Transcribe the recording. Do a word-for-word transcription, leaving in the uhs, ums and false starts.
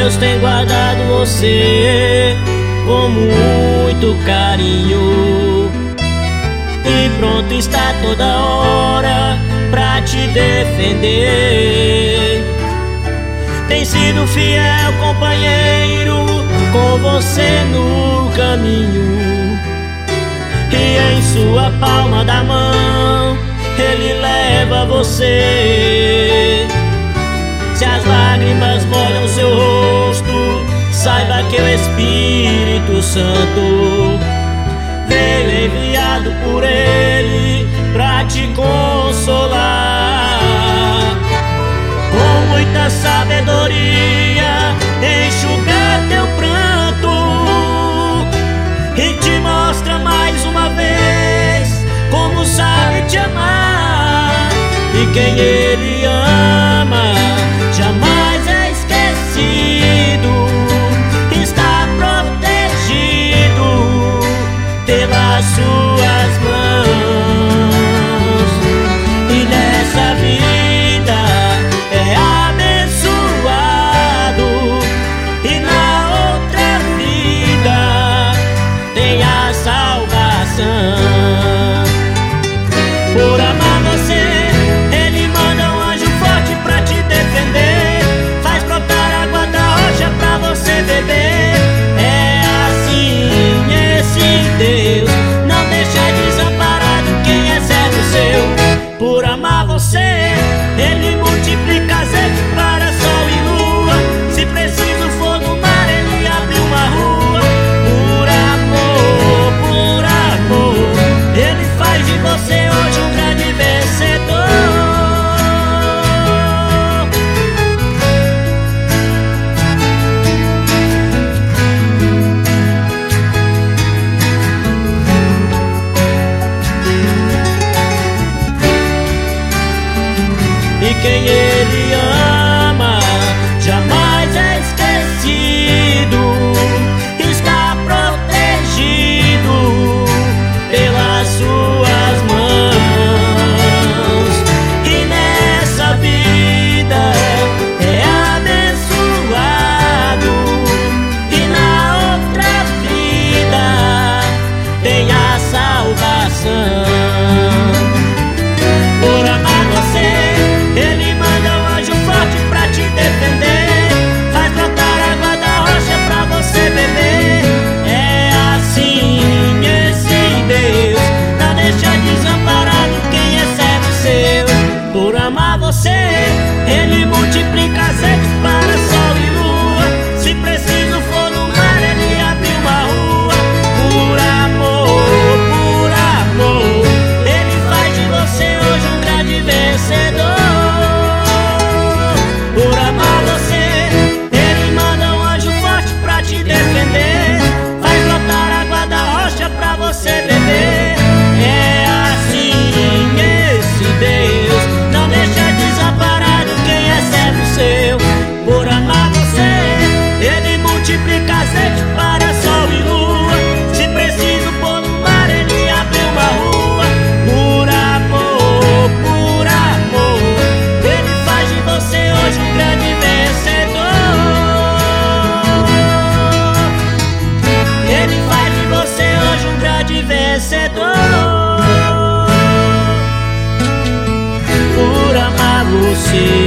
Deus tem guardado você com muito carinho e pronto está toda hora pra te defender. Tem sido fiel companheiro com você no caminho, e em sua palma da mão Ele leva você. Se as lágrimas molham seu rosto, saiba que o Espírito Santo veio enviado por Ele pra te consolar. Com muita sabedoria enxugar teu pranto e te mostra mais uma vez como sabe te amar. E quem Ele ama jamais é esquecido, está protegido pelas suas mãos. E nessa vida é abençoado, e na outra vida tem a salvação. Por amar você, Ele manda um anjo forte pra te defender, faz brotar água da rocha pra você beber. É assim esse Deus, não deixa desamparado quem é servo seu. Por amar você, Ele multiplica azeite para sol e lua. Se preciso for no mar, Ele abre uma rua. Por amor, por amor, Ele faz de você hoje um grande vencedor. E quem Ele ama jamais é esquecido, está protegido pelas suas mãos. E nessa vida é abençoado, e na outra vida tem a salvação. Por amar você, Ele manda um anjo forte pra te defender, faz brotar água da rocha pra você beber. É assim esse Deus, não deixa desamparado quem é servo seu. Por amar você, Ele multiplica azeite para sol e lua. Se preciso for no mar, Ele abre uma rua. Por amor, por amor, Ele faz de você hoje um grande vencedor. Por amar você, Ele manda um anjo forte pra te defender, faz brotar água da rocha pra você beber. É assim esse Deus, não deixa desamparado quem é servo seu. Por amar você, Ele multiplica azeite para sol e lua. Se preciso pôr no mar, Ele abre uma rua. Por amor, por amor, Ele faz de você hoje um grande vencedor. Ele faz de você hoje um grande vencedor. Por amar você.